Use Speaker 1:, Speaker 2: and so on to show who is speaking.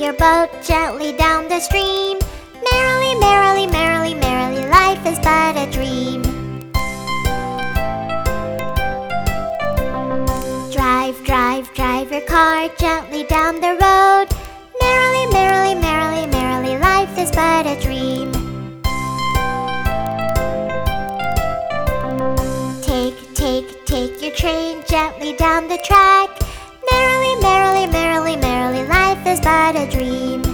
Speaker 1: your boat gently down the stream. Merrily, merrily, merrily, merrily, life is but a dream. Drive, drive, drive your car gently down the road. Merrily, merrily, merrily, merrily, life is but a dream. Take your train gently down the track. Merrily, merrily, merrily, merrily, life is but a dream.